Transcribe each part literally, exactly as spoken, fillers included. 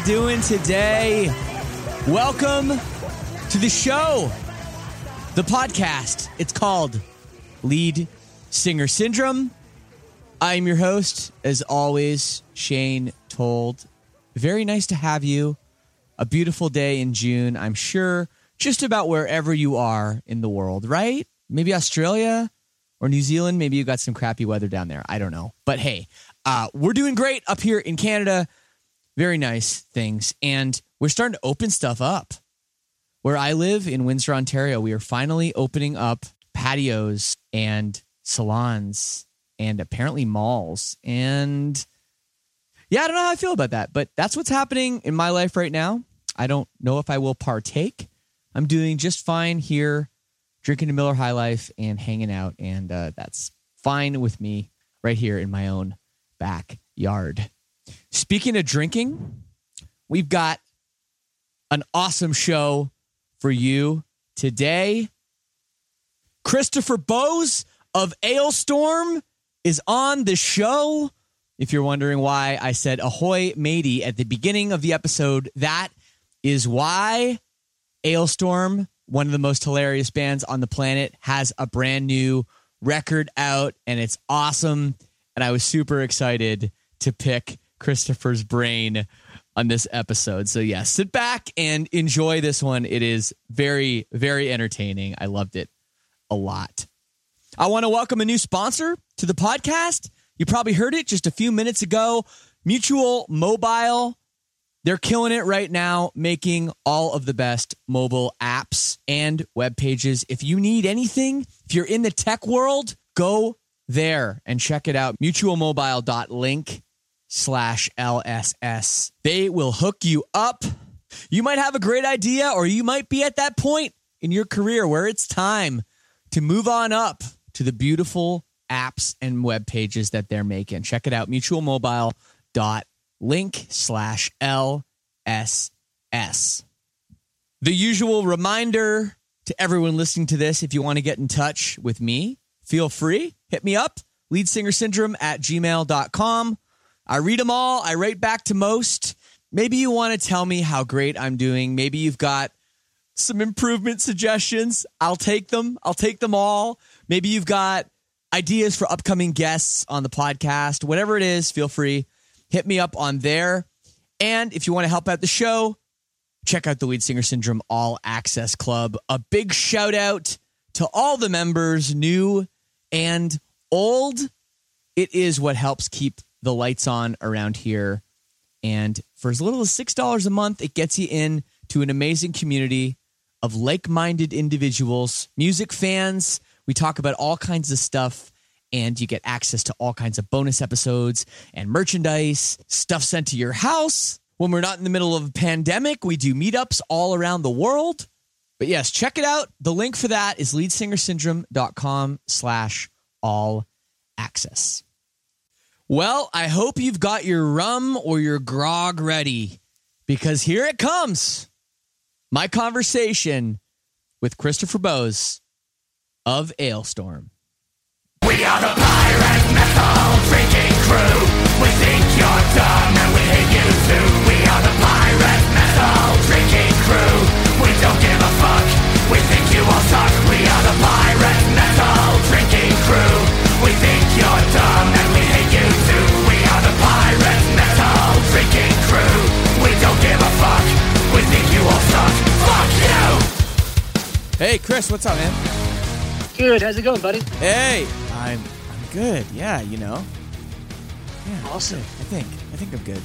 doing today? Welcome to the show, the podcast. It's called Lead Singer Syndrome. I'm your host, as always, Shane Told. Very nice to have you. A beautiful day in June, I'm sure, just about wherever you are in the world, right? Maybe Australia or New Zealand. Maybe you got some crappy weather down there. I don't know. But hey, uh, we're doing great up here in Canada. Very nice things. And we're starting to open stuff up. Where I live in Windsor, Ontario, we are finally opening up patios and salons and apparently malls. And yeah, I don't know how I feel about that, but that's what's happening in my life right now. I don't know if I will partake. I'm doing just fine here, drinking a Miller High Life and hanging out. And uh, that's fine with me right here in my own backyard. Speaking of drinking, we've got an awesome show for you today. Christopher Bowes of Alestorm is on the show. If you're wondering why I said ahoy matey at the beginning of the episode, that is why. Alestorm, one of the most hilarious bands on the planet, has a brand new record out, and it's awesome. And I was super excited to pick Christopher's brain on this episode. So yeah, sit back and enjoy this one. It is very, very entertaining. I loved it a lot. I want to welcome a new sponsor to the podcast. You probably heard it just a few minutes ago. Mutual Mobile. They're killing it right now, making all of the best mobile apps and web pages. If you need anything, if you're in the tech world, go there and check it out. mutual mobile dot link slash L S S. They will hook you up. You might have a great idea, or you might be at that point in your career where it's time to move on up to the beautiful apps and web pages that they're making. Check it out. mutual mobile dot link slash L S S. The usual reminder to everyone listening to this, if you want to get in touch with me, feel free. Hit me up. leadsingersyndrome at gmail dot com. I read them all. I write back to most. Maybe you want to tell me how great I'm doing. Maybe you've got some improvement suggestions. I'll take them. I'll take them all. Maybe you've got ideas for upcoming guests on the podcast. Whatever it is, feel free. Hit me up on there. And if you want to help out the show, check out the Lead Singer Syndrome All Access Club. A big shout out to all the members, new and old. It is what helps keep the lights on around here. And for as little as six dollars a month, it gets you in to an amazing community of like-minded individuals, music fans. We talk about all kinds of stuff, and you get access to all kinds of bonus episodes and merchandise, stuff sent to your house. When we're not in the middle of a pandemic, we do meetups all around the world. But yes, check it out. The link for that is leadsingersyndrome dot com slash all access. Well, I hope you've got your rum or your grog ready, because here it comes. My conversation with Christopher Bowes of Alestorm. We are the pirate metal drinking crew. We think you're dumb and we hate you too. We are the pirate metal drinking crew. We don't give a fuck. We think you all suck. We are the pirate metal drinking crew. We think you're dumb and we hate you too. We are the pirate metal drinking crew. We don't give a fuck. We think you all suck. Fuck you! Hey, Chris, what's up, man? Good. How's it going, buddy? Hey, I'm I'm good. Yeah, you know. Yeah, awesome. Good. I think I think I'm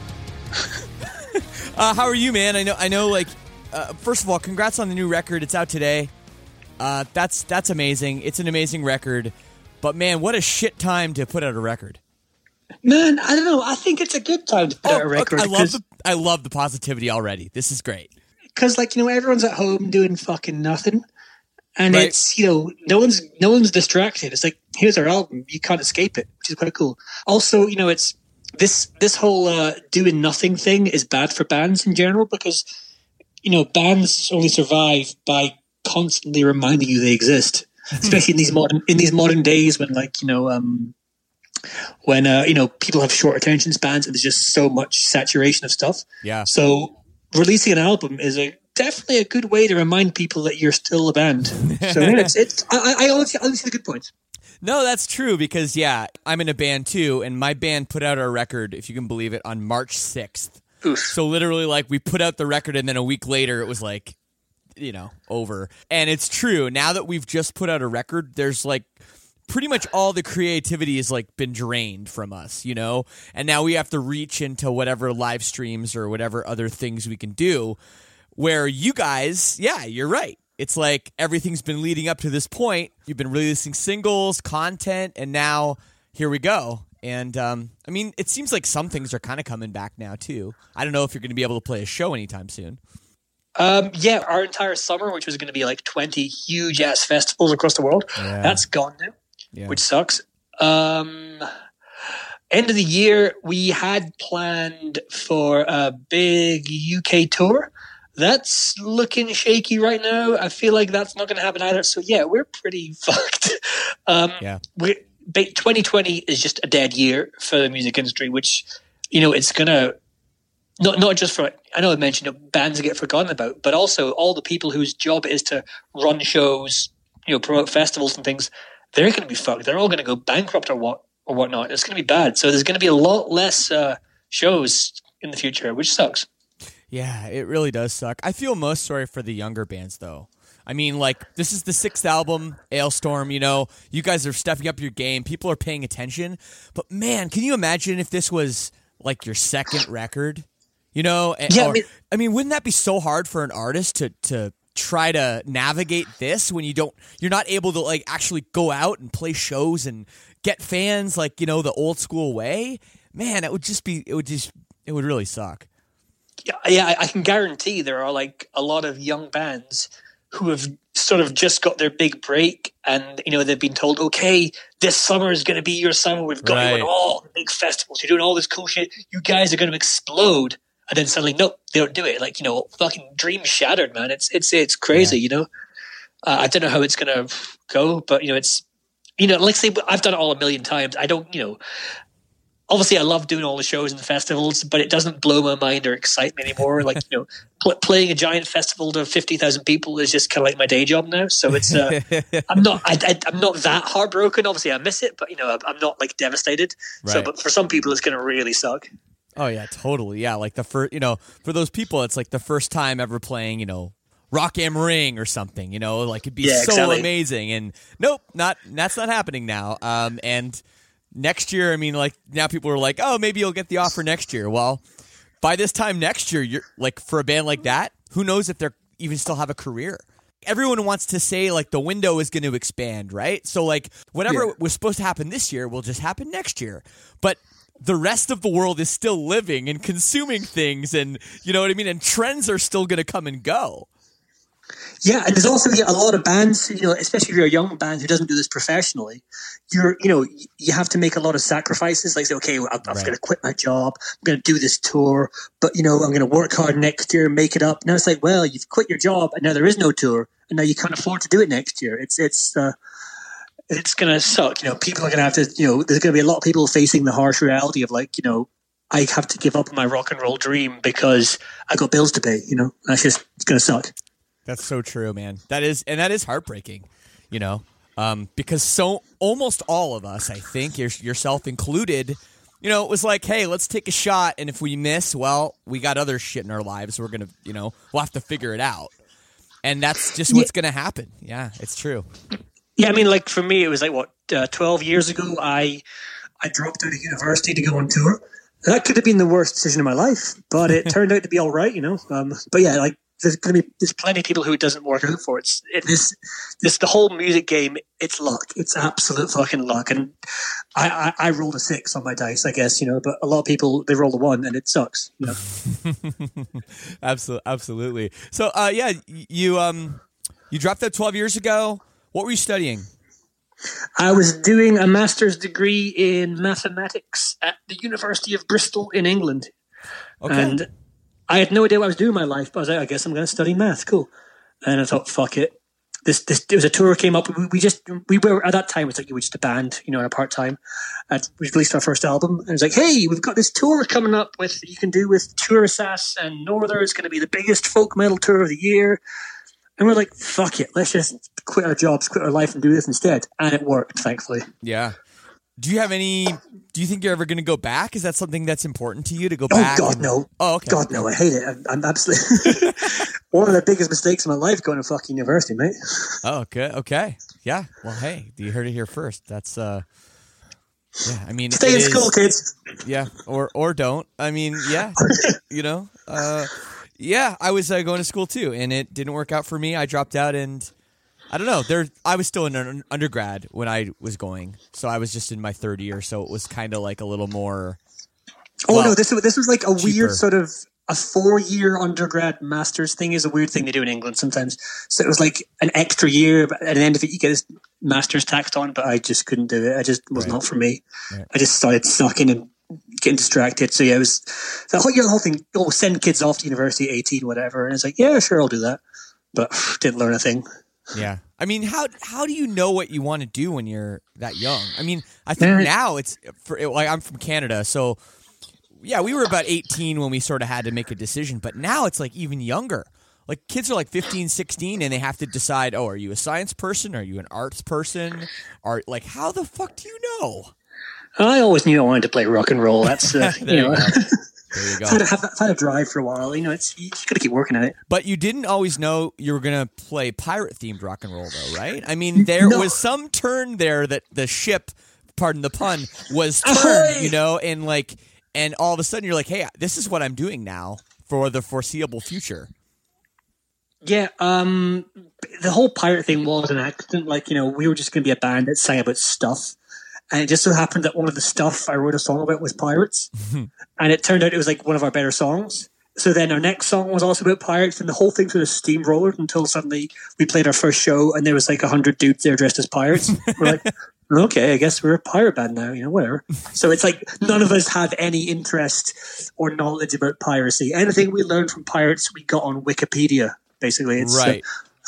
good. uh, how are you, man? I know I know. Like, uh, first of all, congrats on the new record. It's out today. Uh, that's that's amazing. It's an amazing record. But man, what a shit time to put out a record. Man, I don't know. I think it's a good time to put oh, out a record. Okay. I love the I love the positivity already. This is great. Because, like, you know, everyone's at home doing fucking nothing. And Right. it's, you know, no one's no one's distracted. It's like, here's our album. You can't escape it, which is quite cool. Also, you know, it's this this whole uh, doing nothing thing is bad for bands in general, because, you know, bands only survive by constantly reminding you they exist. Especially in these modern in these modern days when, like, you know, um, when uh, you know people have short attention spans and there's just so much saturation of stuff. Yeah. So releasing an album is a definitely a good way to remind people that you're still a band. So yeah, it's it's I I always I always see the good points. No, that's true because yeah, I'm in a band too, and my band put out our record, if you can believe it, on March sixth. Oof. So literally, like we put out the record, and then a week later, it was like, you know, over. And it's true. Now that we've just put out a record, there's like pretty much all the creativity has like been drained from us, you know? And now we have to reach into whatever live streams or whatever other things we can do, where you guys, yeah, you're right. It's like everything's been leading up to this point. You've been releasing singles, content, and now here we go. And um, I mean, it seems like some things are kind of coming back now too. I don't know if you're going to be able to play a show anytime soon. Um, yeah, our entire summer, which was going to be like twenty huge ass festivals across the world, Yeah. that's gone now, Yeah. which sucks. Um, end of the year, we had planned for a big U K tour. That's looking shaky right now. I feel like that's not going to happen either. So yeah, we're pretty fucked. Um, Yeah. we twenty twenty is just a dead year for the music industry, which, you know, it's going to, not not just for, I know I mentioned you know, bands get forgotten about, but also all the people whose job it is to run shows, you know, promote festivals and things, they're going to be fucked. They're all going to go bankrupt or what or whatnot. It's going to be bad. So there's going to be a lot less uh, shows in the future, which sucks. Yeah, it really does suck. I feel most sorry for the younger bands, though. I mean, like, this is the sixth album, Ailstorm, you know, you guys are stepping up your game. People are paying attention. But, man, can you imagine if this was, like, your second record? You know? Yeah, or, I mean, I mean, wouldn't that be so hard for an artist to, to try to navigate this when you don't, you're not able to, like, actually go out and play shows and get fans, like, you know, the old school way? Man, it would just be, it would just, it would really suck. Yeah, yeah, I- I can guarantee there are like a lot of young bands who have sort of just got their big break, and you know they've been told, okay, this summer is going to be your summer. We've got Right. you on all the big festivals. You're doing all this cool shit. You guys are going to explode, and then suddenly, nope, they don't do it. Like you know, fucking dream shattered, man. It's it's it's crazy. Yeah. You know, uh, I don't know how it's going to go, but you know, it's you know, like say I've done it all a million times. I don't, you know. Obviously, I love doing all the shows and the festivals, but it doesn't blow my mind or excite me anymore. Like, you know, pl- playing a giant festival to fifty thousand people is just kind of like my day job now. So it's, uh, I'm not, I, I, I'm not that heartbroken. Obviously, I miss it, but you know, I'm, I'm not like devastated. So, Right. but for some people, it's going to really suck. Oh yeah, totally. Yeah, like the first, you know, for those people, it's like the first time ever playing, you know, Rock Am Ring or something. You know, like it'd be Yeah, so exactly. amazing. And nope, not that's not happening now. Um, and next year, I mean, like now people are like, oh, maybe you'll get the offer next year. Well, by this time next year, you're like for a band like that, who knows if they're even still have a career. Everyone wants to say like the window is going to expand, right? So like whatever Yeah. was supposed to happen this year will just happen next year. But the rest of the world is still living and consuming things, and you know what I mean? And trends are still going to come and go. Yeah, and there's also yeah, a lot of bands, you know, especially if you're a young band who doesn't do this professionally, you're, you know, you have to make a lot of sacrifices. Like, say, okay, I'm, I'm Right. going to quit my job, I'm going to do this tour, but, you know, I'm going to work hard next year and make it up. Now it's like, well, you've quit your job and now there is no tour, and now you can't afford to do it next year. It's, it's, uh, it's going to suck. You know, people are going to have to, you know, there's going to be a lot of people facing the harsh reality of like, you know, I have to give up on my rock and roll dream because I got bills to pay, you know, that's just, it's going to suck. That's so true, man. That is, and that is heartbreaking, you know, um, because so almost all of us, I think, your, yourself included, you know, it was like, hey, let's take a shot, and if we miss, well, we got other shit in our lives. We're gonna, you know, we'll have to figure it out, and that's just what's gonna happen. Yeah, it's true. Yeah, I mean, like for me, it was like what uh, twelve years ago. I I dropped out of university to go on tour. That could have been the worst decision of my life, but it turned out to be all right, you know. Um, but yeah, like there's going to be there's plenty of people who it doesn't work out for. It's it, this this the whole music game. It's luck. It's absolute fucking luck. And I, I I rolled a six on my dice, I guess, you know. But a lot of people they roll a one, and it sucks. You know? Absolutely, absolutely. So, uh, yeah, y- you um, you dropped out twelve years ago. What were you studying? I was doing a master's degree in mathematics at the University of Bristol in England. Okay. And I had no idea what I was doing in my life, but I was like, I guess I'm going to study math. Cool. And I thought, fuck it. this this there was a tour came up. We, we just we were at that time. It was like you were just a band, you know, on a part time. And we released our first album, and it was like, hey, we've got this tour coming up with you can do with Tourasass and Norther. It's going to be the biggest folk metal tour of the year. And we're like, fuck it, let's just quit our jobs, quit our life, and do this instead. And it worked, thankfully. Yeah. Do you have any? Do you think you're ever going to go back? Is that something that's important to you to go oh, back? Oh God, and, no! Oh, okay. God, no! I hate it. I'm, I'm absolutely one of the biggest mistakes of my life going to fucking university, mate. Oh, okay, okay, yeah. Well, hey, you heard it here first. That's uh, yeah. I mean, stay in is, school, kids. Yeah, or or don't. I mean, yeah. You know, uh, yeah. I was uh, going to school too, and it didn't work out for me. I dropped out, and I don't know. There, I was still in an undergrad when I was going, so I was just in my third year. So it was kind of like a little more. Oh well, no! This this was like a cheaper. weird sort of a four year undergrad master's thing. Is a weird thing they do in England sometimes. So it was like an extra year, but at the end of it, you get this master's tacked on. But I just couldn't do it. I just was right. not for me. Right. I just started sucking and getting distracted. So yeah, it was the whole, you know, the whole thing. Oh, send kids off to university at eighteen, whatever. And it's like, yeah, sure, I'll do that. But didn't learn a thing. Yeah. I mean, how how do you know what you want to do when you're that young? I mean, I think Man. now it's for like I'm from Canada, so yeah, we were about eighteen when we sort of had to make a decision, but now it's like even younger. Like kids are like fifteen, sixteen and they have to decide, "Oh, are you a science person? Are you an arts person?" Or like how the fuck do you know? I always knew I wanted to play rock and roll. That's uh, you know. You There you go. I've had, a, I've had a drive for a while. You know, it's you just got to keep working at it. But you didn't always know you were going to play pirate-themed rock and roll, though, right? I mean, there No. was some turn there that the ship, pardon the pun, was turned, Ahoy! you know, and like, and all of a sudden you're like, hey, this is what I'm doing now for the foreseeable future. Yeah, um, the whole pirate thing was an accident. Like, you know, we were just going to be a band that sang about stuff. And it just so happened that one of the stuff I wrote a song about was pirates. And it turned out it was like one of our better songs. So then our next song was also about pirates, and the whole thing sort of steamrolled until suddenly we played our first show and there was like a hundred dudes there dressed as pirates. We're like, okay, I guess we're a pirate band now, you know, whatever. So it's like none of us had any interest or knowledge about piracy. Anything we learned from pirates, we got on Wikipedia, basically. It's, right.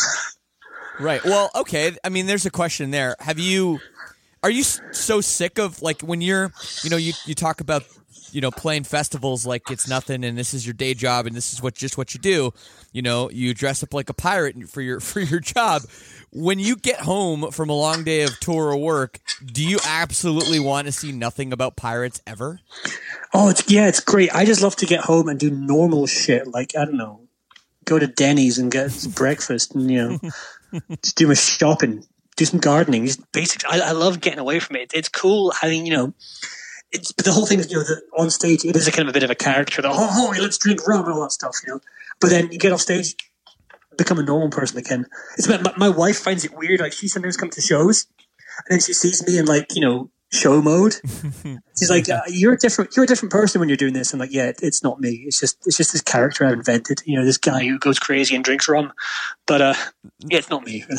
Uh, right. Well, okay. I mean, there's a question there. Have you... Are you so sick of, like, when you're, you know, you, you talk about, you know, playing festivals like it's nothing and this is your day job and this is what just what you do, you know, you dress up like a pirate for your for your job. When you get home from a long day of tour or work, do you absolutely want to see nothing about pirates ever? Oh, it's yeah, it's great. I just love to get home and do normal shit. Like, I don't know, go to Denny's and get breakfast and, you know, just do my shopping. Do some gardening, just basic. I, I love getting away from it. It's cool having, you know, it's, but the whole thing is, you know, the, on stage, it is a kind of a bit of a character. The, oh, oh, let's drink rum and all that stuff, you know. But then you get off stage, become a normal person again. It's my, my wife finds it weird. Like, she sometimes comes to shows, and then she sees me in, like, you know, show mode. She's like, uh, "You're a different, you're a different person when you're doing this." I'm like, "Yeah, it, it's not me. It's just, it's just this character I've invented. You know, this guy who goes crazy and drinks rum." But uh, yeah, it's not me.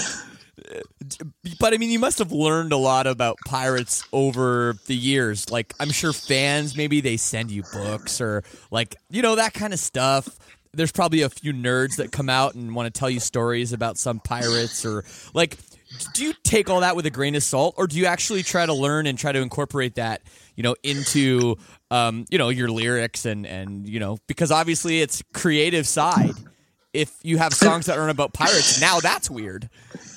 But I mean, you must have learned a lot about pirates over the years. Like, I'm sure fans, maybe they send you books or like, you know, that kind of stuff. There's probably a few nerds that come out and want to tell you stories about some pirates or like, do you take all that with a grain of salt or do you actually try to learn and try to incorporate that, you know, into, um, you know, your lyrics and, and, you know, because obviously it's creative side. If you have songs that aren't about pirates, now that's weird.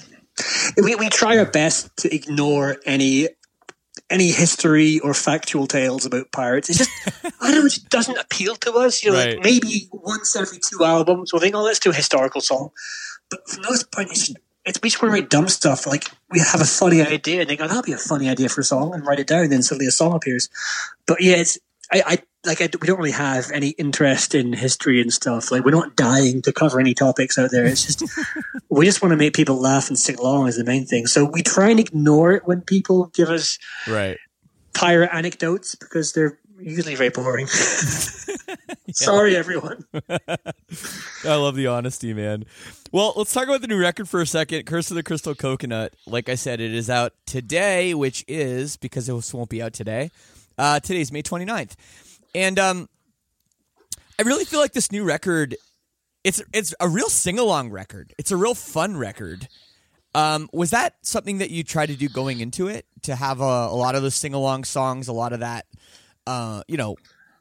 We we try our best to ignore any any history or factual tales about pirates. It's just I don't know, it just doesn't appeal to us. You know, Right. like maybe once every two albums we'll think, oh, let's do a historical song. But for the most part, it's, it's we just want to write dumb stuff. Like we have a funny idea and they go, that'll be a funny idea for a song, and write it down. And then suddenly a song appears. But yeah, it's I, I like I, we don't really have any interest in history and stuff. Like we're not dying to cover any topics out there. It's just we just want to make people laugh and sing along is the main thing. So we try and ignore it when people give us Right. pirate anecdotes because they're usually very boring. Sorry, everyone. I love the honesty, man. Well, let's talk about the new record for a second. Curse of the Crystal Coconut. Like I said, it is out today, which is, because it won't be out today, uh, today's May twenty-ninth. And um, I really feel like this new record, it's it's a real sing-along record. It's a real fun record. Um, was that something that you tried to do going into it, to have a, a lot of those sing-along songs, a lot of that, uh, you know,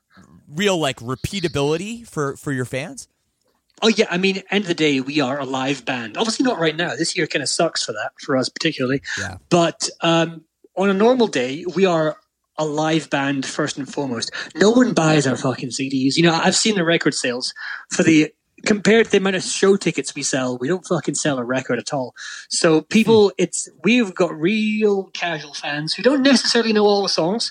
real like repeatability for, for your fans? Oh yeah, I mean, end of the day, we are a live band. Obviously not right now. This year kind of sucks for that, for us particularly. Yeah. But um, on a normal day, we are a live band first and foremost. No one buys our fucking C Ds. You know, I've seen the record sales for the compared to the amount of show tickets we sell. We don't fucking sell a record at all. So people, it's we've got real casual fans who don't necessarily know all the songs.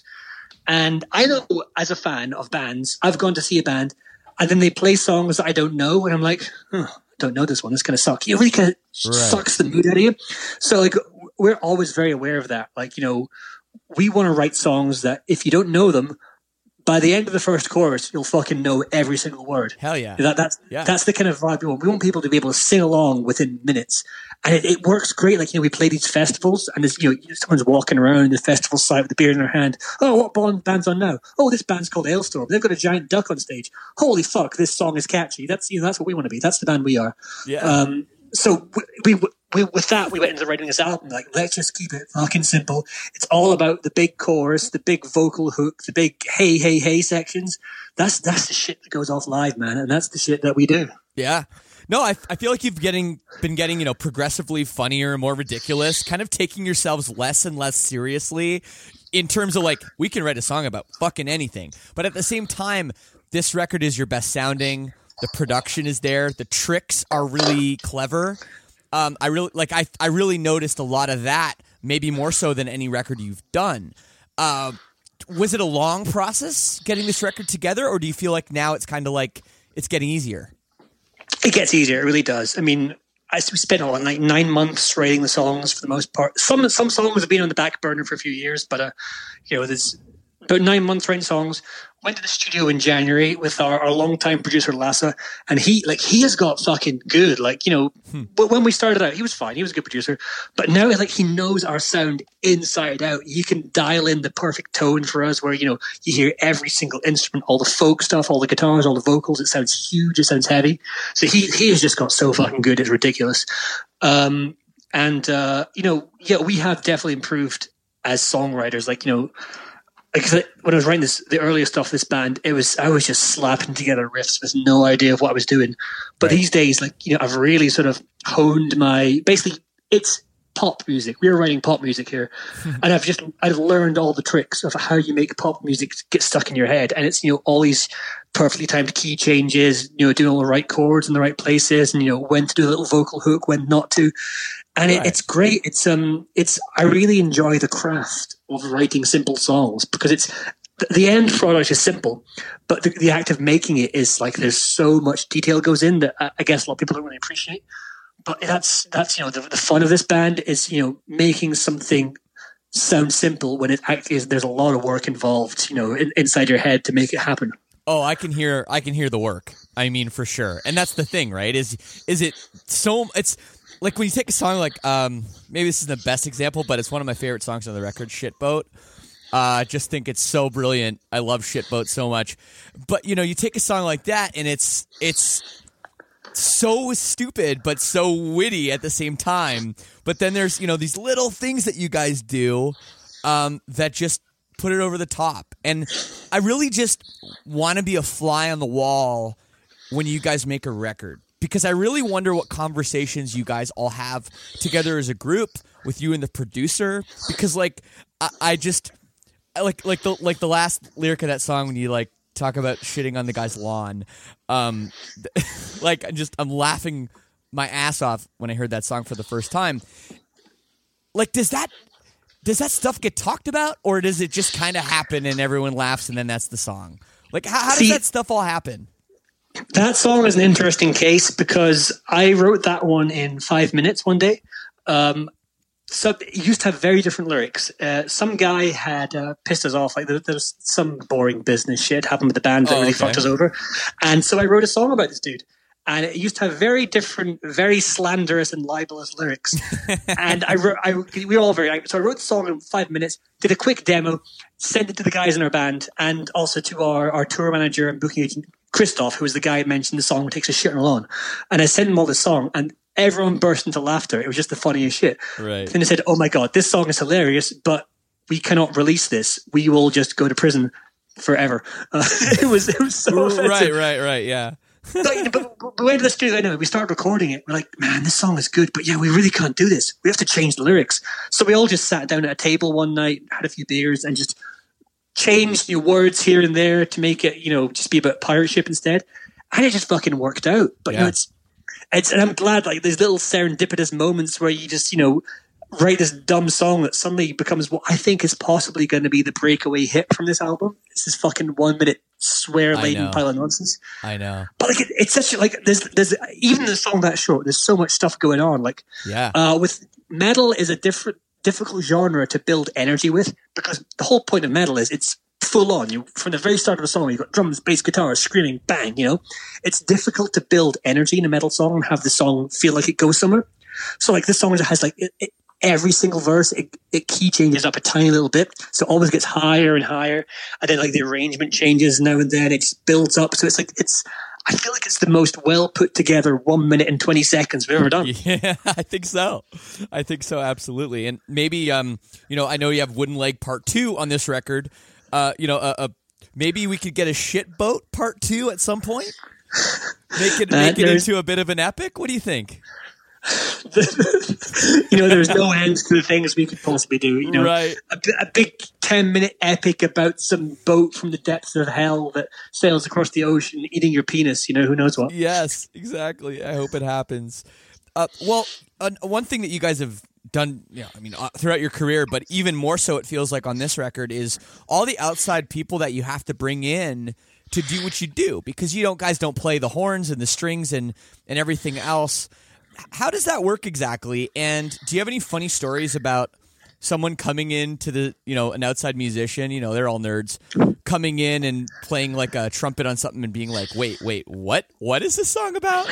And I know, as a fan of bands, I've gone to see a band, and then they play songs that I don't know, and I'm like, oh, I don't know this one. It's going to suck. It really kind of right. sucks the mood out of you. So, like, we're always very aware of that. Like, you know, we want to write songs that if you don't know them, by the end of the first chorus, you'll fucking know every single word. Hell yeah. That, that's, yeah. that's the kind of vibe we want. We want people to be able to sing along within minutes. And it, it works great. Like, you know, we play these festivals, and there's, you know, someone's walking around the festival site with a beer in their hand. Oh, what band, band's on now? Oh, this band's called Ailstorm. They've got a giant duck on stage. Holy fuck, this song is catchy. That's, you know, that's what we want to be. That's the band we are. Yeah. Um, so we, we, we, with that, we went into writing this album. Like, let's just keep it fucking simple. It's all about the big chorus, the big vocal hook, the big hey, hey, hey sections. That's that's the shit that goes off live, man, and that's the shit that we do. Yeah. No, I, I feel like you've getting been getting, you know, progressively funnier, more ridiculous, kind of taking yourselves less and less seriously in terms of like, we can write a song about fucking anything. But at the same time, this record is your best sounding. The production is there. The tricks are really clever. Um, I really like. I I really noticed a lot of that, maybe more so than any record you've done. Uh, was it a long process getting this record together, or do you feel like now it's kind of like it's getting easier? It gets easier. It really does. I mean, I we spent all like nine months writing the songs for the most part. Some some songs have been on the back burner for a few years, but uh, you know, there's about nine months writing songs. Went to the studio in January with our, our longtime producer Lassa, and he like he has got fucking good. Like, you know, hmm. but when we started out, he was fine. He was a good producer, but now like he knows our sound inside out. He can dial in the perfect tone for us, where you know you hear every single instrument, all the folk stuff, all the guitars, all the vocals. It sounds huge. It sounds heavy. So he he has just got so fucking good. It's ridiculous. Um, and uh, you know, yeah, we have definitely improved as songwriters. Like, you know. Because when I was writing this, the earlier stuff, this band, it was I was just slapping together riffs with no idea of what I was doing. But right. these days, like, you know, I've really sort of honed my basically it's pop music. We were writing pop music here, and I've just I've learned all the tricks of how you make pop music get stuck in your head. And it's, you know, all these perfectly timed key changes, you know, doing all the right chords in the right places, and you know when to do a little vocal hook, when not to. And it, right. it's great. It's um, it's I really enjoy the craft of writing simple songs, because it's the end product is simple, but the, the act of making it is like there's so much detail goes in that I guess a lot of people don't really appreciate. But that's that's you know the, the fun of this band is, you know, making something sound simple when it actually is. There's a lot of work involved, you know, in, inside your head to make it happen. Oh, I can hear I can hear the work. I mean, for sure. And that's the thing, right? Is is it so it's like when you take a song like, um, maybe this isn't the best example, but it's one of my favorite songs on the record, Shitboat. I uh, just think it's so brilliant. I love Shitboat so much. But, you know, you take a song like that, and it's it's so stupid, but so witty at the same time. But then there's, you know, these little things that you guys do um, that just put it over the top. And I really just want to be a fly on the wall when you guys make a record, because I really wonder what conversations you guys all have together as a group with you and the producer. Because like I, I just I like like the like the last lyric of that song when you like talk about shitting on the guy's lawn. Um, like I just I'm laughing my ass off when I heard that song for the first time. Like, does that does that stuff get talked about, or does it just kind of happen and everyone laughs and then that's the song? Like, how, how does See, that stuff all happen? That song is an interesting case because I wrote that one in five minutes one day. Um, so it used to have very different lyrics. Uh, some guy had uh, pissed us off. Like there, there's some boring business shit happened with the band that oh, really okay. fucked us over. And so I wrote a song about this dude. And it used to have very different, very slanderous and libelous lyrics. And I wrote, I, we were all very angry. So I wrote the song in five minutes, did a quick demo, sent it to the guys in our band, and also to our, our tour manager and booking agent, Christoph, who was the guy who mentioned the song Takes a Shit on a Lawn. And I sent him all this song, and everyone burst into laughter. It was just the funniest shit. Right. And they said, "Oh my god, this song is hilarious, but we cannot release this. We will just go to prison forever." Uh, it was it was so offensive. Right, right, right. Yeah. But, you know, but, but we went to the studio anyway. We started recording it. We're like, man, this song is good, but yeah, we really can't do this. We have to change the lyrics. So we all just sat down at a table one night, had a few beers, and just changed the words here and there to make it, you know, just be about pirate ship instead. And it just fucking worked out. But yeah. you know, it's it's, and I'm glad like there's little serendipitous moments where you just, you know, write this dumb song that suddenly becomes what I think is possibly going to be the breakaway hit from this album. It's this fucking one minute swear laden pile of nonsense. I know. But like it, it's such a, like there's there's even the song that short. There's so much stuff going on. Like yeah, uh, with metal is a different difficult genre to build energy with, because the whole point of metal is it's full on. You from the very start of the song, you've got drums, bass, guitar, screaming, bang. You know, it's difficult to build energy in a metal song and have the song feel like it goes somewhere. So like this song has like it, it, every single verse, it, it key changes up a tiny little bit, so it always gets higher and higher, and then like the arrangement changes now and then. It just builds up, so it's like it's. I feel like it's the most well put together one minute and twenty seconds we've ever done. Yeah, I think so. I think so, absolutely. And maybe, um, you know, I know you have Wooden Leg Part Two on this record. Uh, you know, uh, uh, maybe we could get a Shit Boat Part Two at some point. Make it make it into a bit of an epic. What do you think? You know, there's no end to the things we could possibly do. You know, right. a, a big ten minute epic about some boat from the depths of hell that sails across the ocean, eating your penis. You know, who knows what? Yes, exactly. I hope it happens. Uh, well, uh, one thing that you guys have done, you know, I mean, uh, throughout your career, but even more so, it feels like on this record, is all the outside people that you have to bring in to do what you do, because you don't guys don't play the horns and the strings and and everything else. How does that work exactly? And do you have any funny stories about someone coming in to the, you know, an outside musician, you know, they're all nerds, coming in and playing like a trumpet on something and being like, wait, wait, what? What is this song about?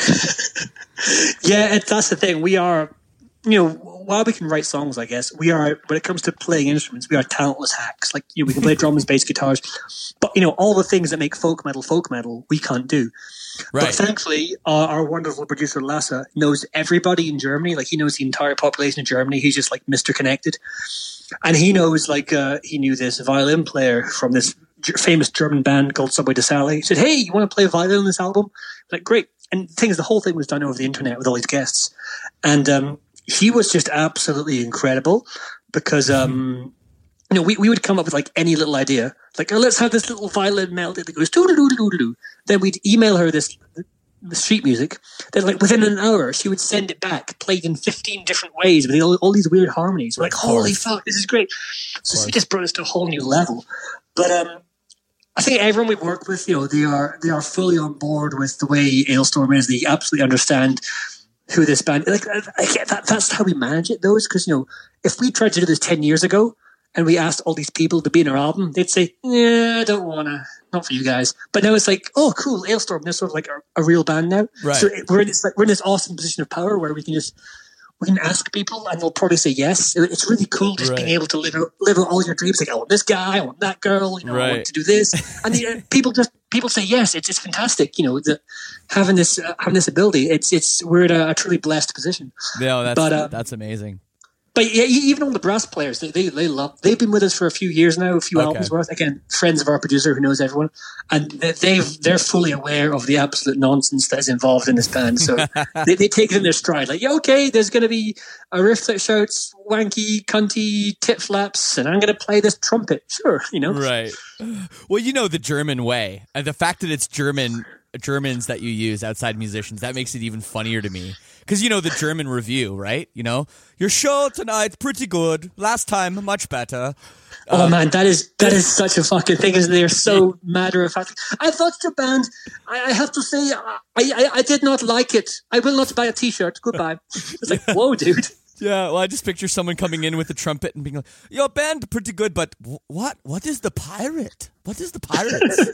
Yeah, it, that's the thing. We are, you know, while we can write songs, I guess, we are, when it comes to playing instruments, we are talentless hacks. Like, you know, we can play drums, bass, guitars, but, you know, all the things that make folk metal, folk metal, we can't do. Right. But thankfully, uh, our wonderful producer Lasse knows everybody in Germany. Like, he knows the entire population of Germany. He's just like Mister Connected, and he knows like uh, he knew this violin player from this g- famous German band called Subway to Sally. He said, "Hey, you want to play violin on this album?" Like, great. And the thing is, the whole thing was done over the internet with all these guests, and um, he was just absolutely incredible because. Um, You know, we, we would come up with like any little idea, like, oh, let's have this little violin melody that goes doo doo doo doo doo. Then we'd email her this the street music. Then, like within an hour, she would send it back, played in fifteen different ways with all, all these weird harmonies. We're like, holy fuck, this is great! So she just brought us to a whole new level. But um, I think everyone we work with, you know, they are they are fully on board with the way Alestorm is. They absolutely understand who this band. Like, I, I get that. That's how we manage it, though, is because, you know, if we tried to do this ten years ago. And we asked all these people to be in our album, they'd say, "Yeah, I don't want to. Not for you guys." But now it's like, "Oh, cool, Alestorm." They're sort of like a, a real band now. Right. So we're in this like we're in this awesome position of power where we can just we can ask people and they'll probably say yes. It's really cool just right. being able to live out, live out all your dreams. Like, I want this guy, I want that girl, you know, right. I want to do this, and the, uh, people just people say yes. It's it's fantastic. You know, the, having this uh, having this ability. It's it's we're in a, a truly blessed position. No, that's but, uh, that's amazing. But yeah, even all the brass players, they, they they love. They've been with us for a few years now, a few okay. albums worth. Again, friends of our producer who knows everyone, and they've they're fully aware of the absolute nonsense that is involved in this band. So they, they take it in their stride. Like, yeah, okay, there's going to be a riff that shouts wanky, cunty, tit flaps, and I'm going to play this trumpet. Sure, you know, right. Well, you know the German way, and the fact that it's German Germans that you use, outside musicians, that makes it even funnier to me. Because you know the German review, right? You know, your show tonight pretty good. Last time much better. Oh um, man, that is that is such a fucking thing, isn't it? They're so matter of fact. I thought your band. I, I have to say, I, I I did not like it. I will not buy a T-shirt. Goodbye. It's like, whoa, dude. Yeah, well, I just picture someone coming in with a trumpet and being like, "Your band pretty good, but what? What is the pirate? What is the pirates?"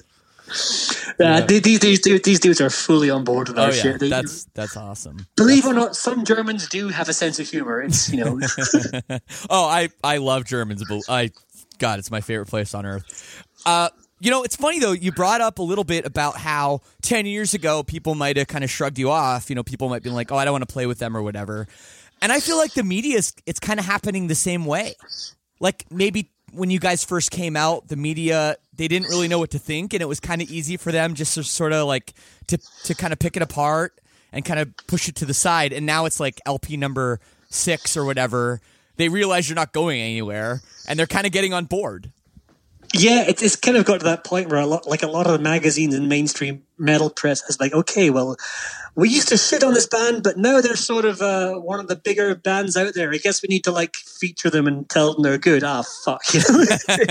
Yeah, these, these dudes, these dudes are fully on board with our oh, yeah. shit. They, that's that's awesome. Believe that's... or not, some Germans do have a sense of humor. It's, you know. Oh, I I love Germans, but I God, it's my favorite place on earth. Uh, You know, it's funny, though, you brought up a little bit about how ten years ago people might have kind of shrugged you off. You know, people might be like, oh, I don't want to play with them or whatever. And I feel like the media, is it's kind of happening the same way. Like maybe when you guys first came out, the media, they didn't really know what to think, and it was kind of easy for them just to sort of like to, to kind of pick it apart and kind of push it to the side. And now it's like L P number six or whatever. They realize you're not going anywhere, and they're kind of getting on board. Yeah, it's it's kind of got to that point where a lot, like a lot of the magazines and mainstream metal press is like, okay, well, we used to shit on this band, but now they're sort of uh, one of the bigger bands out there. I guess we need to like feature them and tell them they're good. Ah, fuck. You know?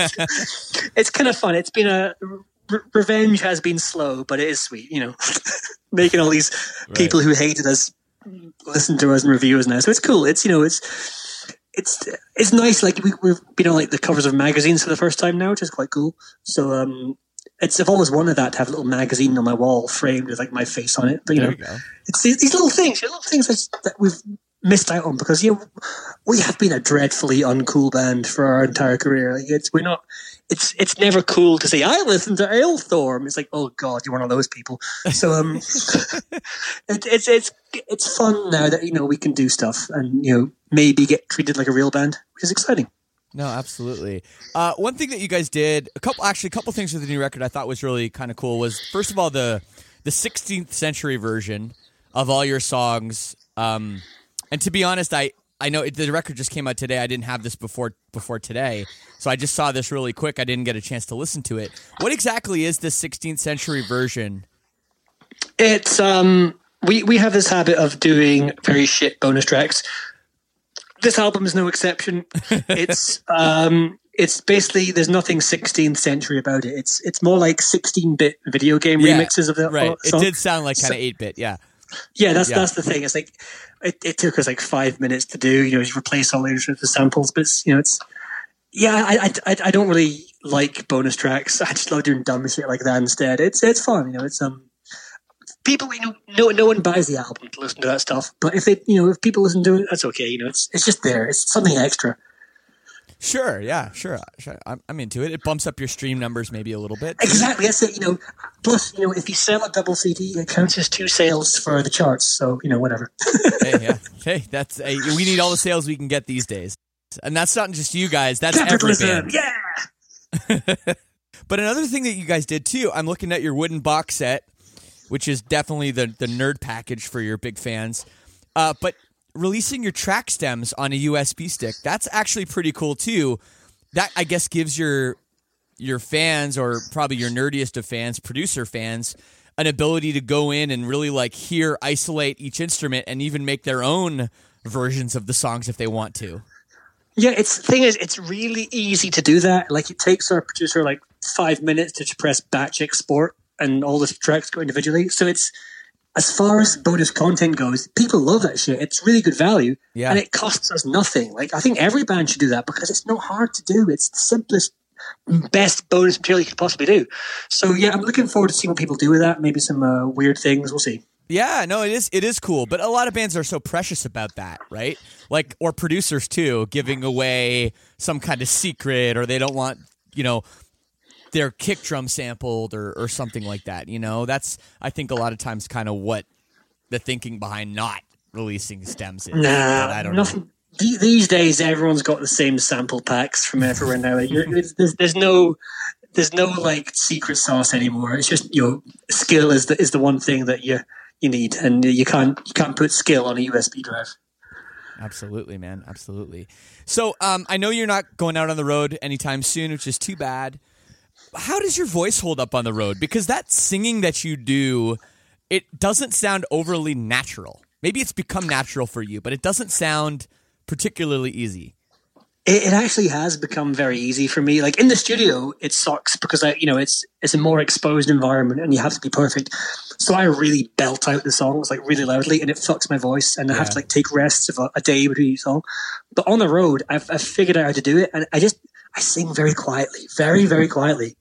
it's, it's kind of fun. It's been a re- revenge has been slow, but it is sweet. You know, making all these right. people who hated us listen to us and review us now. So it's cool. It's you know, it's. It's it's nice. Like we, we've been on like the covers of magazines for the first time now, which is quite cool. So um, it's I've always wanted that to have a little magazine on my wall framed with like my face on it. But you there know, you go. It's these, these little things, little things that, that we've missed out on because you know we have been a dreadfully uncool band for our entire career. Like it's we're not. It's it's never cool to say I listen to Ailthorm. It's like, oh god, you're one of those people. So um, it, it's it's it's fun now that you know we can do stuff and you know maybe get treated like a real band, which is exciting. No, absolutely. Uh, one thing that you guys did, a couple actually a couple things with the new record I thought was really kind of cool was first of all the the sixteenth century version of all your songs. Um, and to be honest, I. I know it, the record just came out today. I didn't have this before before today, so I just saw this really quick. I didn't get a chance to listen to it. What exactly is this sixteenth century version? It's um we we have this habit of doing very shit bonus tracks. This album is no exception. It's um it's basically there's nothing sixteenth century about it. It's it's more like sixteen-bit video game yeah, remixes of the right. song. It did sound like kind of eight-bit, yeah. Yeah, that's yeah. that's the thing. It's like it, it took us like five minutes to do. You know, you replace all the instruments with samples, but it's, you know, it's yeah. I, I I don't really like bonus tracks. I just love doing dumb shit like that instead. It's it's fun. You know, it's um people. You know, no no one buys the album to listen to that stuff. But if they, you know, if people listen to it, that's okay. You know, it's it's just there. It's something extra. Sure, yeah, sure. sure. I'm, I'm into it. It bumps up your stream numbers maybe a little bit. Exactly, that's it. You know, plus, you know, if you sell a double C D, it counts as two sales for the charts. So, you know, whatever. hey, yeah. Hey, that's hey, we need all the sales we can get these days, and that's not just you guys. That's every band. Yeah. But another thing that you guys did too, I'm looking at your wooden box set, which is definitely the the nerd package for your big fans. Uh, but releasing your track stems on a U S B stick, that's actually pretty cool too. That I guess gives your your fans, or probably your nerdiest of fans, producer fans, an ability to go in and really like hear, isolate each instrument, and even make their own versions of the songs if they want to. Yeah, it's the thing is, it's really easy to do that. Like it takes our producer like five minutes to press batch export, and all the tracks go individually. So it's, as far as bonus content goes, people love that shit. It's really good value, yeah. And it costs us nothing. Like I think every band should do that because it's not hard to do. It's the simplest, best bonus material you could possibly do. So yeah, I'm looking forward to seeing what people do with that. Maybe some uh, weird things. We'll see. Yeah, no, it is it is cool, but a lot of bands are so precious about that, right? Like, or producers too, giving away some kind of secret, or they don't want, you know, their kick drum sampled or, or something like that. You know, that's I think a lot of times kind of what the thinking behind not releasing stems is. Nah, I don't nothing. know. These days, everyone's got the same sample packs from everywhere now. You're, there's, there's no, there's no like secret sauce anymore. It's just, you know, skill is the is the one thing that you you need, and you can't you can't put skill on a U S B drive. Absolutely, man. Absolutely. So, um, I know you're not going out on the road anytime soon, which is too bad. How does your voice hold up on the road? Because that singing that you do, it doesn't sound overly natural. Maybe it's become natural for you, but it doesn't sound particularly easy. It, it actually has become very easy for me. Like in the studio, it sucks because I, you know, it's it's a more exposed environment and you have to be perfect. So I really belt out the songs like really loudly, and it fucks my voice, and I yeah. have to like take rests of a, a day between each song. But on the road, I've, I've figured out how to do it, and I just I sing very quietly, very very quietly,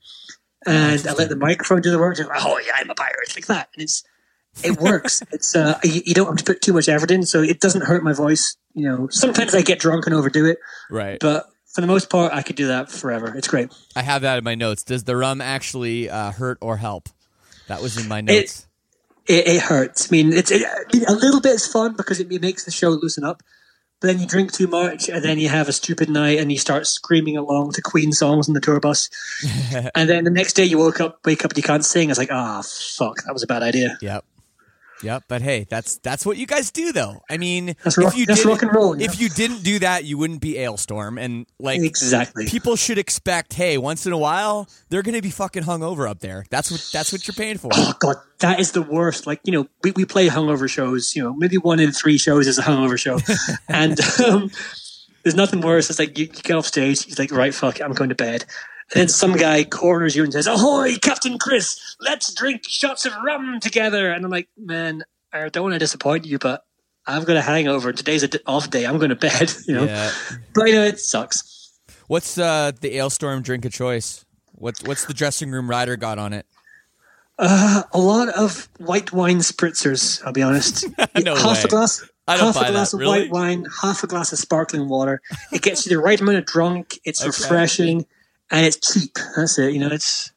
and I let the microphone do the work. Just, oh yeah, I'm a pirate, like that, and it's it works. It's uh, you, you don't have to put too much effort in, so it doesn't hurt my voice. You know, sometimes I get drunk and overdo it, right? But for the most part, I could do that forever. It's great. I have that in my notes. Does the rum actually uh, hurt or help? That was in my notes. It, it, it hurts. I mean, it's it, a little bit is fun because it, it makes the show loosen up. But then you drink too much, and then you have a stupid night, and you start screaming along to Queen songs on the tour bus. And then the next day you woke up, wake up, and you can't sing. It's like, ah, oh, fuck, that was a bad idea. Yep. Yep, but hey, that's that's what you guys do, though. I mean, that's rock, if you that's rock and roll. If know? you didn't do that, you wouldn't be Ailstorm, and like exactly, people should expect, hey, once in a while, they're going to be fucking hungover up there. That's what that's what you're paying for. Oh god, that is the worst. Like you know, we we play hungover shows. You know, maybe one in three shows is a hungover show, and um, there's nothing worse. It's like you, you get off stage, he's like, right, fuck it, I'm going to bed. And then some guy corners you and says, ahoy, Captain Chris, let's drink shots of rum together. And I'm like, man, I don't want to disappoint you, but I've got a hangover. Today's an off day. I'm going to bed, you know. Yeah. But, you know, it sucks. What's uh, the Ailstorm drink of choice? What, what's the dressing room rider got on it? Uh, a lot of white wine spritzers, I'll be honest. No half way. a glass, I don't half buy a glass that. of Really? white wine, half a glass of sparkling water. It gets you the right amount of drunk. It's Okay. refreshing, and it's cheap. That's it. You know, it's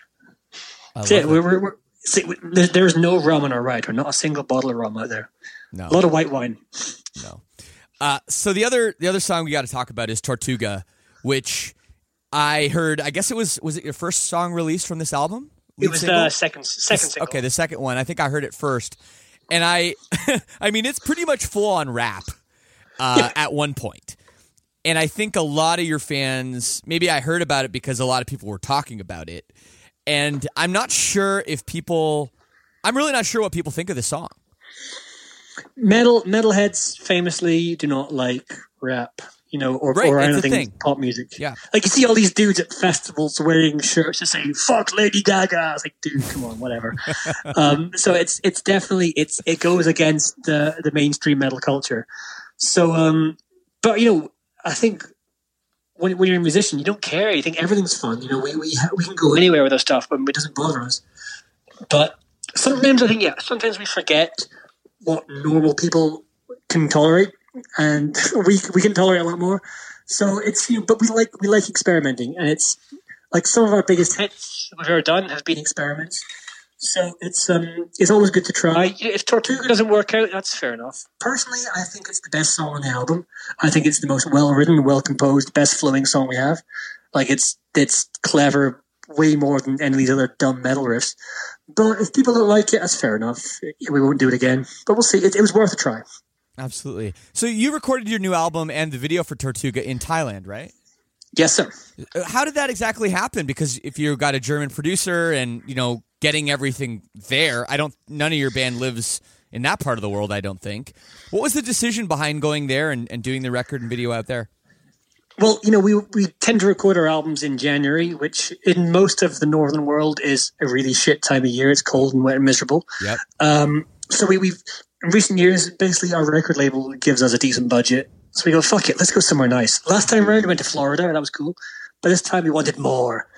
I that's love it. it. We're, we're, we're, see, we- there's, there's no rum in our rider. Not a single bottle of rum out there. No. A lot of white wine. No. Uh, so the other the other song we got to talk about is Tortuga, which I heard. I guess it was was it your first song released from this album? It Lead was single? the second second single. Okay, the second one. I think I heard it first, and I, I mean, it's pretty much full on rap uh, Yeah. at one point. And I think a lot of your fans, maybe I heard about it because a lot of people were talking about it, and I'm not sure if people, I'm really not sure what people think of this song. Metal metalheads famously do not like rap, you know, or, Right, or it's a anything thing. pop music. Yeah. Like you see all these dudes at festivals wearing shirts that say "fuck Lady Gaga." I was like, dude, come on, whatever. um, so it's it's definitely it's it goes against the the mainstream metal culture. So, um, but you know, I think when when you're a musician, you don't care. You think everything's fun. You know, we we ha- we can go anywhere with our stuff, but it doesn't bother us. But sometimes I think, yeah, sometimes we forget what normal people can tolerate, and we we can tolerate a lot more. So it's you know, but we like we like experimenting, and it's like some of our biggest hits we've ever done have been experiments. So it's um it's always good to try. If Tortuga doesn't work out, that's fair enough. Personally, I think it's the best song on the album. I think it's the most well written, well composed, best flowing song we have. Like it's it's clever, way more than any of these other dumb metal riffs. But if people don't like it, that's fair enough. We won't do it again. But we'll see. It, it was worth a try. Absolutely. So you recorded your new album and the video for Tortuga in Thailand, right? Yes, sir. Uh, How did that exactly happen? Because if you got a German producer and, you know, getting everything there, I don't, none of your band lives in that part of the world, I don't think. What was the decision behind going there and, and doing the record and video out there? Well, you know, we we tend to record our albums in January, which in most of the northern world is a really shit time of year. It's cold and wet and miserable. Yep. Um, so we, we've, in recent years, basically our record label gives us a decent budget. So we go, fuck it, let's go somewhere nice. Last time around, we went to Florida, and that was cool. But this time we wanted more.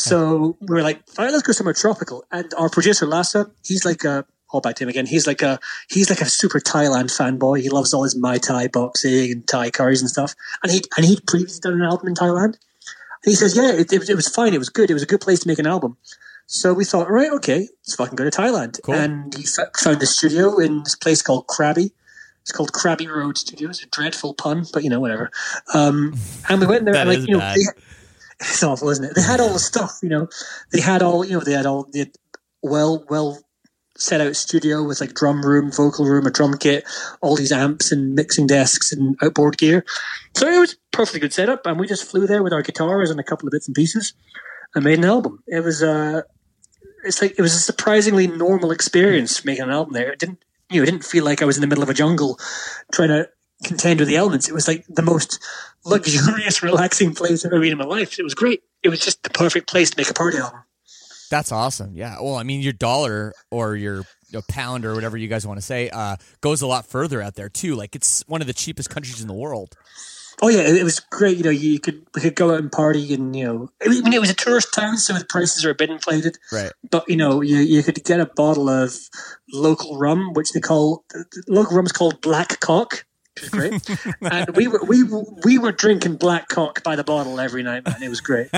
So we were like, all right, let's go somewhere tropical. And our producer, Lassa, he's like a, all back to him again, he's like a, he's like a super Thailand fanboy. He loves all his Mai Tai boxing and Thai curries and stuff. And he and he'd previously done an album in Thailand. And he says, yeah, it, it, it was fine. It was good. It was a good place to make an album. So we thought, all right, okay, let's fucking go to Thailand. Cool. And he f- found a studio in this place called Krabi. It's called Krabi Road Studios. A dreadful pun, but you know, whatever. Um, and we went there, That and like, is you know, bad. they, it's awful, isn't it? They had all the stuff, you know. They had all, you know, they had all the well, well set out studio with like drum room, vocal room, a drum kit, all these amps and mixing desks and outboard gear. So it was a perfectly good setup, and we just flew there with our guitars and a couple of bits and pieces and made an album. It was uh, it's like it was a surprisingly normal experience making an album there. It didn't, you know, it didn't feel like I was in the middle of a jungle trying to contend with the elements. It was like the most luxurious, relaxing place I've ever been in my life. It was great. It was just the perfect place to make a party album. That's awesome. Yeah. Well, I mean, your dollar or your, your pound or whatever you guys want to say uh, goes a lot further out there too. Like it's one of the cheapest countries in the world. Oh yeah, it, it was great. You know, you could we could go out and party, and you know, I mean, it was a tourist town, so the prices are a bit inflated. Right. But you know, you you could get a bottle of local rum, which they call the local rum is called Black Cock. which was great. And we were we we were drinking black cock by the bottle every night, man. It was great.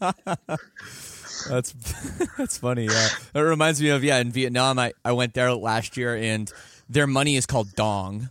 That's that's funny. Yeah, it reminds me of yeah. In Vietnam, I, I went there last year, and their money is called dong,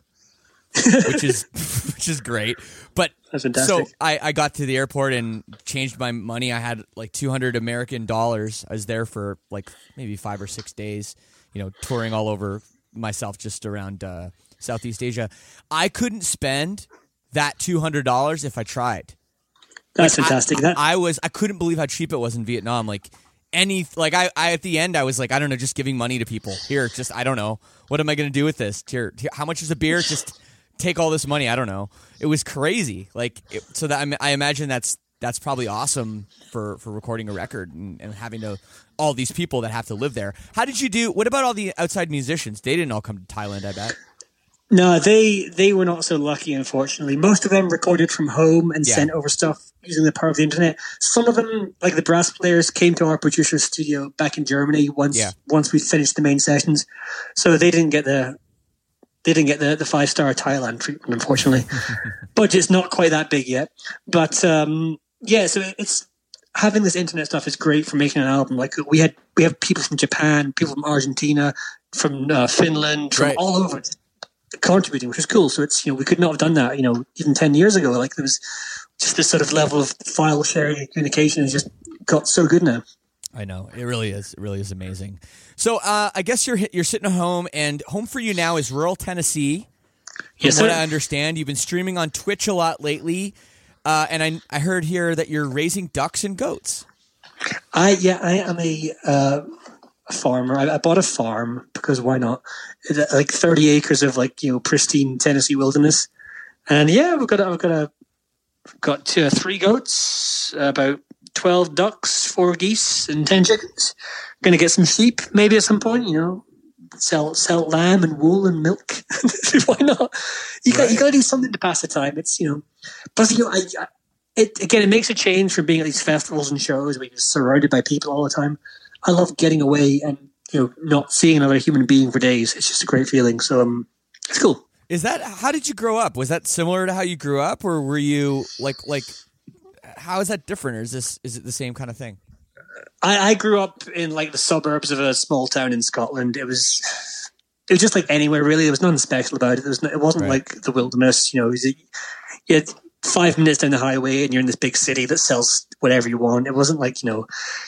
which is which is great. But That's fantastic. so I, I got to the airport and changed my money. I had like two hundred American dollars. I was there for like maybe five or six days, you know, touring all over myself just around uh, Southeast Asia. I couldn't spend that two hundred dollars if I tried. That's Like, fantastic. I, that I was I couldn't believe how cheap it was in Vietnam. Like any like I, I at the end I was like, I don't know, just giving money to people. Here, just I don't know. What am I gonna do with this? Here, here how much is a beer? Just take all this money. I don't know. It was crazy. Like it, so that I, I imagine that's that's probably awesome for, for recording a record and, and having to all these people that have to live there. How did you do? What about all the outside musicians? They didn't all come to Thailand, I bet. No, they they were not so lucky, unfortunately. Most of them recorded from home and Yeah. sent over stuff using the power of the internet. Some of them, like the brass players, came to our producer's studio back in Germany once Yeah. once we finished the main sessions. So they didn't get the they didn't get the, the five star Thailand treatment, unfortunately. Budget's not quite that big yet. But um, yeah, so it's having this internet stuff is great for making an album. Like we had we have people from Japan, people from Argentina, from uh, Finland, from Right. all over contributing, which was cool. So it's, you know, we could not have done that, you know, even ten years ago. Like there was just this sort of level of file sharing and communication has just got so good now. I know it really is. It really is amazing. So uh, I guess you're you're sitting at home, and home for you now is rural Tennessee. From Yes, what sir. I understand, you've been streaming on Twitch a lot lately, uh, and I I heard here that you're raising ducks and goats. I, yeah, I am a, uh, a farmer. I, I bought a farm because why not? It, like thirty acres of like, you know, pristine Tennessee wilderness. And yeah, we've got, a, we've got a, got two, three goats, about twelve ducks, four geese, and ten chickens. Going to get some sheep maybe at some point, you know, sell sell lamb and wool and milk. Why not? You got Right. you got to do something to pass the time. It's, you know, plus, you know, I, I it again, it makes a change from being at these festivals and shows where you're surrounded by people all the time. I love getting away and, you know, not seeing another human being for days. It's just a great feeling. So um, it's cool. Is that how did you grow up? Was that similar to how you grew up, or were you like like how is that different, or is this is it the same kind of thing? I, I grew up in like the suburbs of a small town in Scotland. It was it was just like anywhere really. There was nothing special about it. There was no, it wasn't Right. like the wilderness. You know, it was, you had five minutes down the highway and you're in this big city that sells whatever you want. It wasn't like, you know,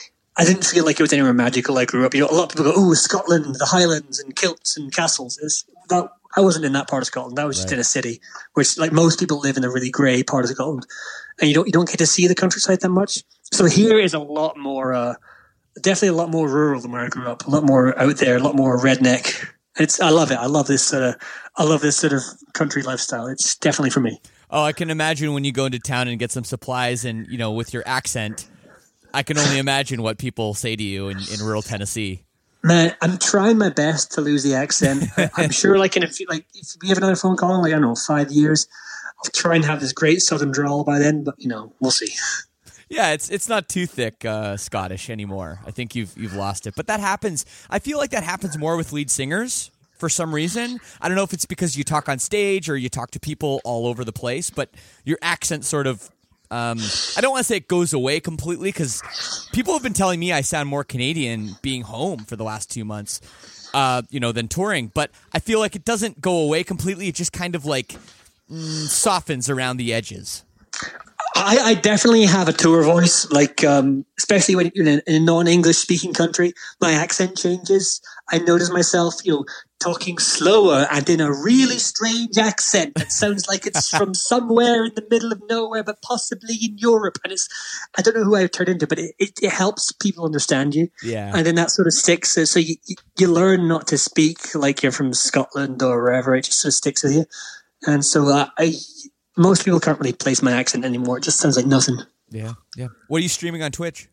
I didn't feel like it was anywhere magical. I grew up. You know, a lot of people go, "Oh, Scotland, the Highlands and kilts and castles." It's, that I wasn't in that part of Scotland. That was just Right. in a city, which like most people live in the really grey part of Scotland, and you don't you don't get to see the countryside that much. So here is a lot more, uh, definitely a lot more rural than where I grew up. A lot more out there, a lot more redneck. It's I love it. I love this sort of I love this sort of country lifestyle. It's definitely for me. Oh, I can imagine when you go into town and get some supplies, and you know, with your accent, I can only imagine what people say to you in, in rural Tennessee. Man, I'm trying my best to lose the accent. I- I'm sure, like in a few, like if we have another phone call, in, like I don't know, five years, I'll try and have this great southern drawl by then. But you know, we'll see. Yeah, it's it's not too thick uh, Scottish anymore. I think you've you've lost it, but that happens. I feel like that happens more with lead singers for some reason. I don't know if it's because you talk on stage or you talk to people all over the place, but your accent sort of. Um, I don't want to say it goes away completely because people have been telling me I sound more Canadian being home for the last two months, uh, you know, than touring. But I feel like it doesn't go away completely. It just kind of like mm, softens around the edges. I, I definitely have a tour voice, like um, especially when you're in a, in a non-English speaking country, my accent changes. I notice myself, you know, talking slower and in a really strange accent that sounds like it's from somewhere in the middle of nowhere, but possibly in Europe. And it's, I don't know who I've turned into, but it, it, it helps people understand you. Yeah. And then that sort of sticks. So you, you learn not to speak like you're from Scotland or wherever. It just sort of sticks with you. And so uh, I, most people can't really place my accent anymore. It just sounds like nothing. Yeah, yeah. What are you streaming on Twitch?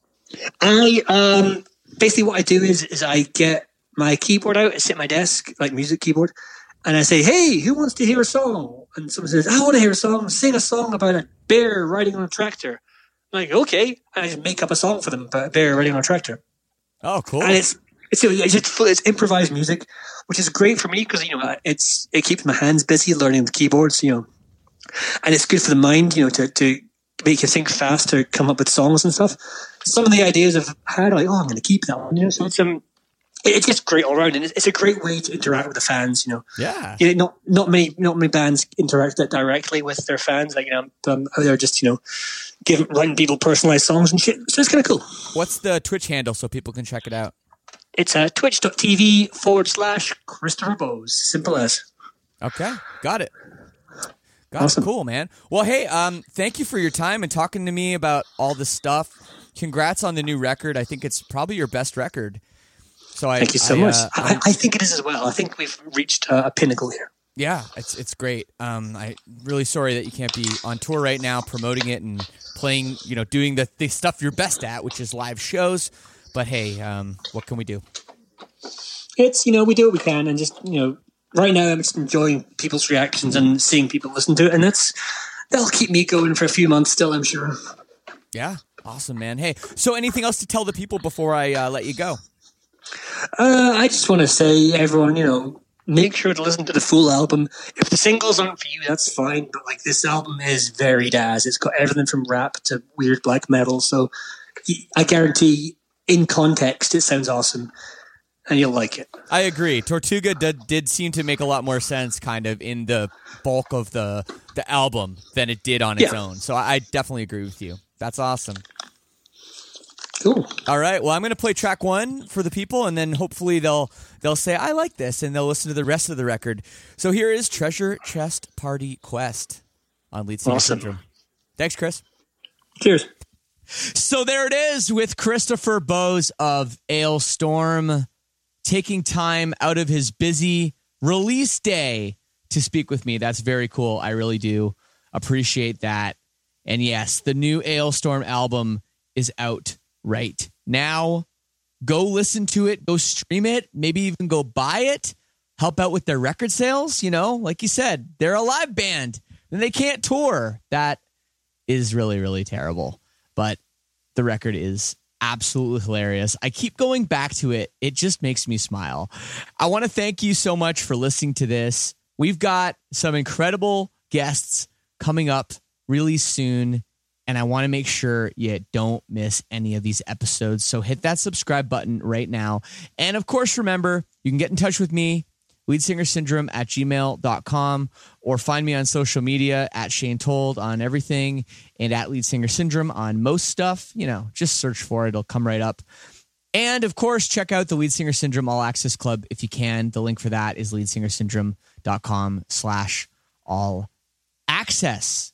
I um basically what I do is is I get my keyboard out, I sit at my desk, like music keyboard, and I say, "Hey, who wants to hear a song?" And someone says, "I want to hear a song. Sing a song about a bear riding on a tractor." I'm like, "Okay," and I just make up a song for them about a bear riding on a tractor. Oh, cool. And it's It's it's, just, it's improvised music, which is great for me because you know it's it keeps my hands busy learning the keyboards, you know, and it's good for the mind, you know, to to make you think fast to come up with songs and stuff. Some of the ideas of how do I, oh, I'm going to keep that one, you know. So it's um, it's just great all around, and it's a great way to interact with the fans, you know. Yeah, you know, not not many not many bands interact that directly with their fans. Like you know, I'm out there just you know, giving writing people personalized songs and shit. So it's kind of cool. What's the Twitch handle so people can check it out? It's uh, twitch.tv forward slash Christopher Bowes. Simple as. Okay, got it. Got awesome. it. Cool, man. Well, hey, um, thank you for your time and talking to me about all this stuff. Congrats on the new record. I think it's probably your best record. So I thank you so I, much. Uh, I, I think it is as well. I think we've reached uh, a pinnacle here. Yeah, it's it's great. Um, I'm really sorry that you can't be on tour right now, promoting it and playing. You know, doing the, the stuff you're best at, which is live shows. But hey, um, what can we do? It's, you know, we do what we can, and just, you know, right now I'm just enjoying people's reactions and seeing people listen to it, and that's that'll keep me going for a few months still, I'm sure. Yeah, awesome, man. Hey, so anything else to tell the people before I uh, let you go? Uh, I just want to say, everyone, you know, make sure to listen to the full album. If the singles aren't for you, that's fine, but like this album is varied as. It's got everything from rap to weird black metal, so I guarantee in context it sounds awesome. And you'll like it. I agree. Tortuga did, did seem to make a lot more sense kind of in the bulk of the the album than it did on its yeah. own. So I, I definitely agree with you. That's awesome. Cool. All right. Well, I'm going to play track one for the people, and then hopefully they'll they'll say, I like this, and they'll listen to the rest of the record. So here is Treasure Chest Party Quest on Lead Singer awesome. Syndrome. Thanks, Chris. Cheers. So there it is with Christopher Bowes of Alestorm, taking time out of his busy release day to speak with me. That's very cool. I really do appreciate that. And yes, the new Alestorm album is out right now. Go listen to it. Go stream it. Maybe even go buy it. Help out with their record sales. You know, like you said, they're a live band and they can't tour. That is really, really terrible. But the record is absolutely hilarious. I keep going back to it. It just makes me smile. I want to thank you so much for listening to this. We've got some incredible guests coming up really soon, and I want to make sure you don't miss any of these episodes. So hit that subscribe button right now. And of course, remember, you can get in touch with me, leadsingersyndrome at gmail dot com, or find me on social media at Shane Told on everything and at Lead Singer Syndrome on most stuff. You know, just search for it. It'll come right up. And of course, check out the Lead Singer Syndrome All Access Club if you can. The link for that is leadsingersyndrome.com slash all access.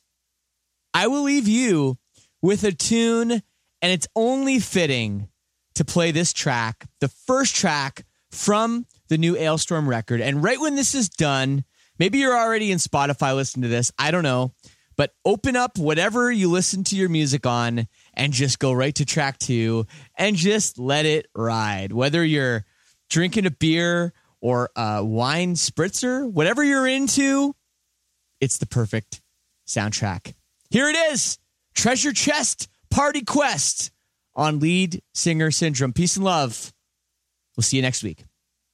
I will leave you with a tune, and it's only fitting to play this track, the first track from the new Alestorm record. And right when this is done, maybe you're already in Spotify listening to this, I don't know, but open up whatever you listen to your music on and just go right to track two and just let it ride. Whether you're drinking a beer or a wine spritzer, whatever you're into, it's the perfect soundtrack. Here it is, Treasure Chest Party Quest on Lead Singer Syndrome. Peace and love. We'll see you next week.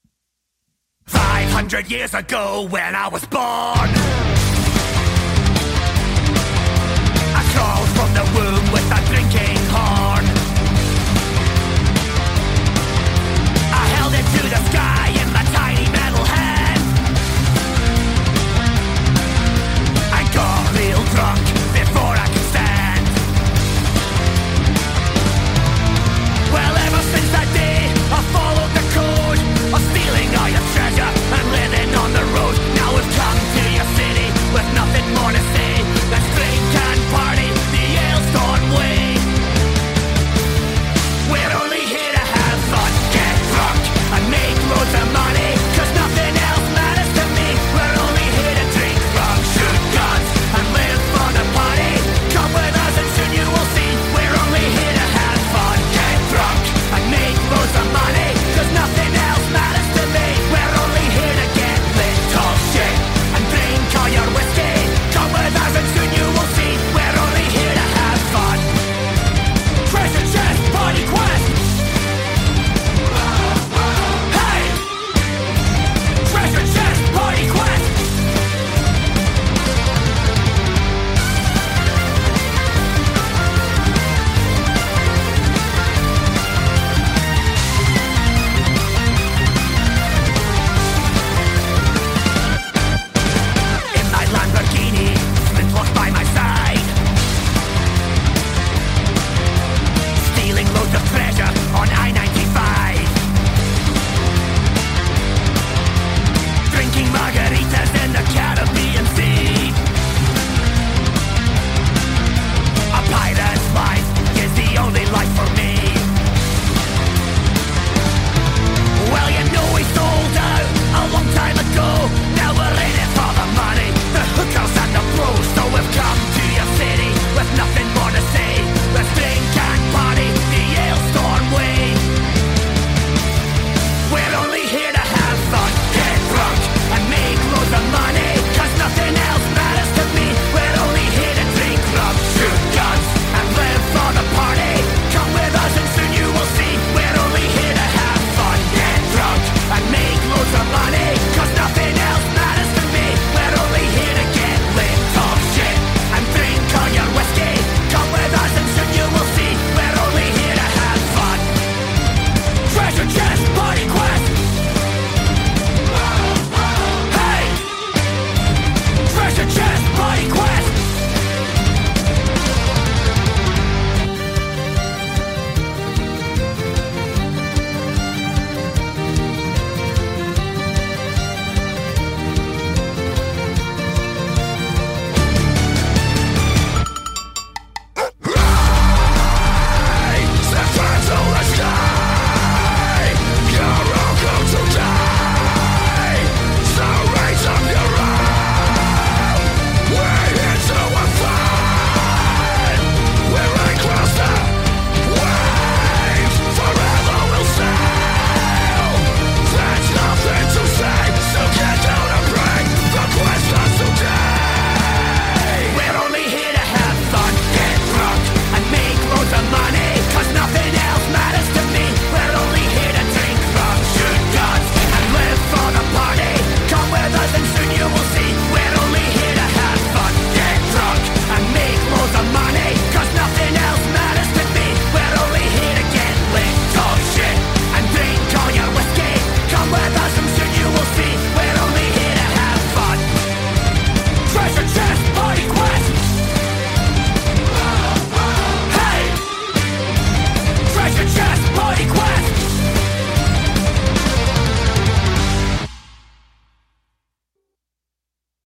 Five hundred years ago when I was born, I crawled from the womb